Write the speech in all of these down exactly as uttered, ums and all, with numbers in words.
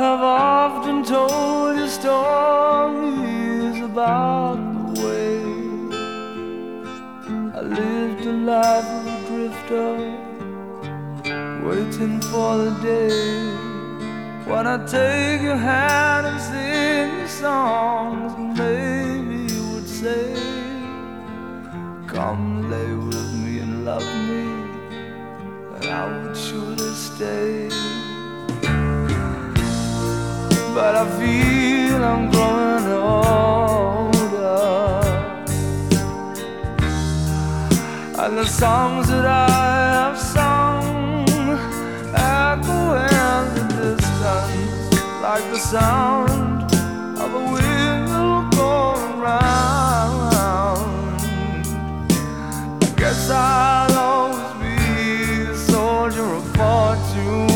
have often told you stories about the way I lived a life of a drifter, waiting for the day when I take your hand and sing you songs, and maybe you would say, come lay with me and love me, and I would surely stay. But I feel I'm growing older, and the songs that I have sung echo in the distance like the sound of a wheel going round. I guess I'll always be a soldier of fortune.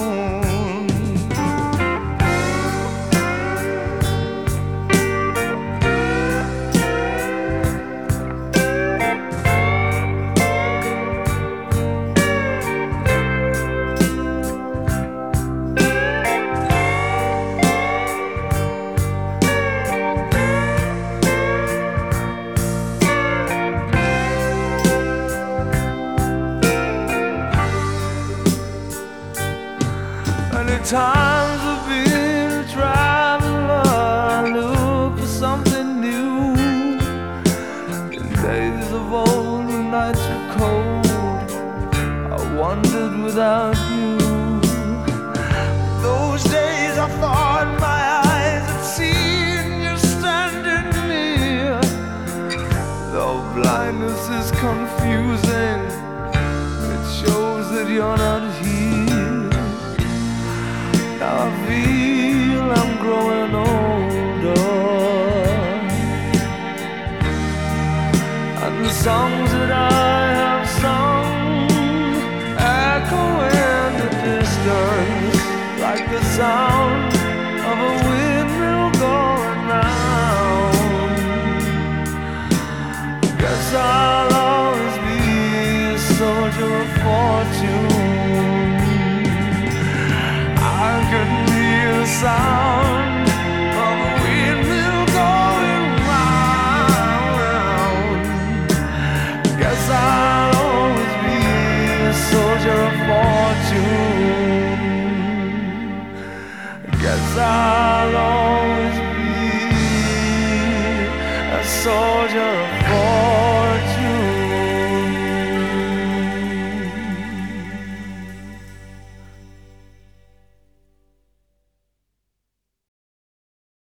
Many times I've been a traveler, look for something new. In days of old, when nights were cold, I wandered without you. Those days I thought my eyes had seen you standing near. Though blindness is confusing, it shows that you're not here. Now I feel I'm growing older, and the songs that I have sung echo in the distance like the sound of a windmill going round. Guess I'll always be a soldier of fortune. I couldn't hear the sound of a windmill going round. Guess I'll always be a soldier of fortune. Guess I'll always be a soldier of fortune.